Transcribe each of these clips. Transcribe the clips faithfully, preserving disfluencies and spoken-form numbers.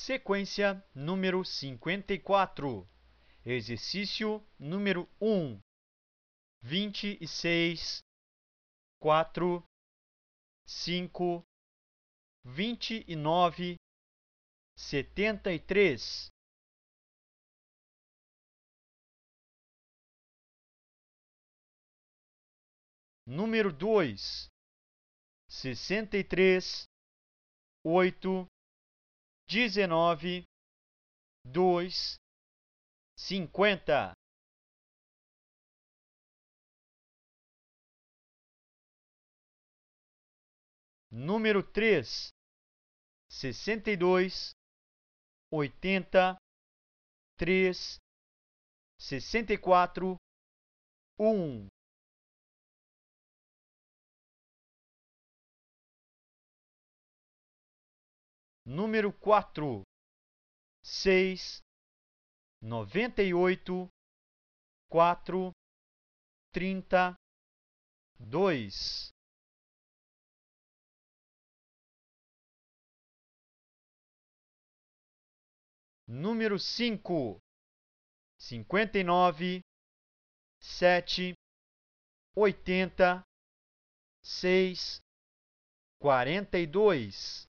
Sequência número cinquenta e quatro. Exercício número um. Vinte e seis, quatro, cinco, vinte e nove, setenta e três. Número dois. Sessenta e três, oito, dezenove, dois, cinquenta. Número três. Sessenta e dois, oitenta, três, sessenta e quatro, um. Número quatro. Seis, noventa e oito, quatro, trinta, dois. Número cinco. Cinquenta e nove, sete, oitenta, seis, quarenta e dois.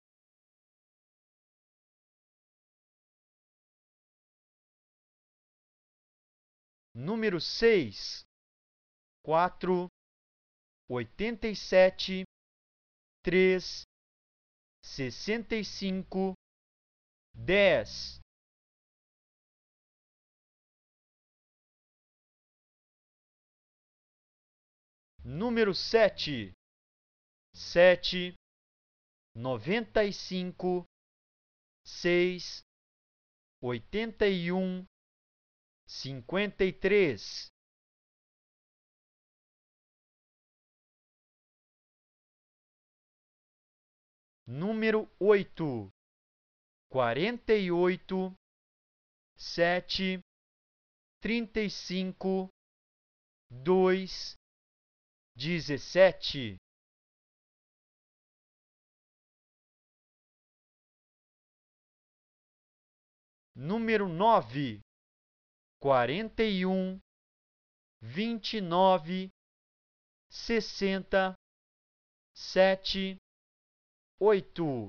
Número seis. Quatro, oitenta e sete, três, sessenta e cinco, dez. Número sete. Sete, noventa e cinco, seis, oitenta e um, cinquenta e três. Número oito. Quarenta e oito, sete, trinta e cinco, dois, dezessete. Número nove. Quarenta e um, vinte e nove, sessenta, sete, oito.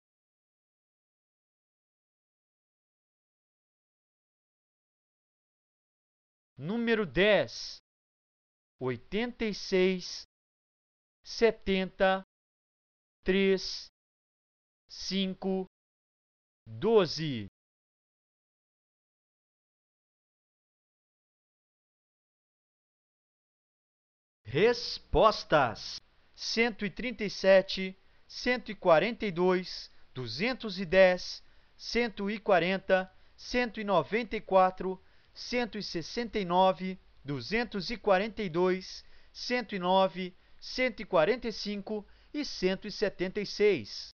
Número dez. Oitenta e seis, setenta, três, cinco, doze. Respostas: cento e trinta e sete, cento e quarenta e dois, duzentos e dez, cento e quarenta, cento e noventa e quatro, cento e sessenta e nove, duzentos e quarenta e dois, cento e nove, cento e quarenta e cinco e cento e setenta e seis.